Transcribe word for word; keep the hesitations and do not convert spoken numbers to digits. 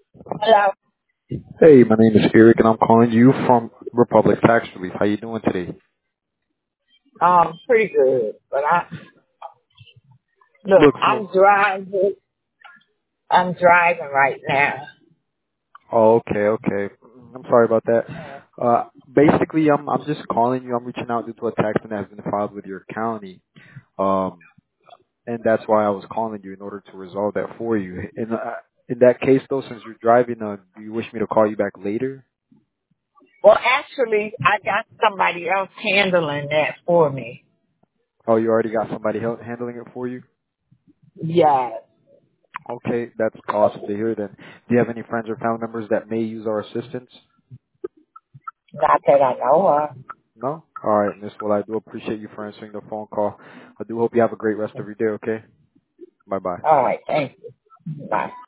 Hello. Hey, my name is Eric, and I'm calling you from Republic Tax Relief. How you doing today? Um, pretty good. But I look, Look, I'm so driving. I'm driving right now. oh, okay, okay. I'm sorry about that. Uh, basically, I'm I'm just calling you. I'm reaching out due to a tax that has been filed with your county, um, and that's why I was calling you in order to resolve that for you. In uh, in that case, though, since you're driving, uh, do you wish me to call you back later? Well, actually, I got somebody else handling that for me. Oh, you already got somebody hel- handling it for you. Yes. Okay, that's awesome to hear. Then, do you have any friends or family members that may use our assistance? Not that I know of. No? All right, Miss. Well, I do appreciate you for answering the phone call. I do hope you have a great rest of your day, okay? Bye-bye. All right. Thank you. Bye.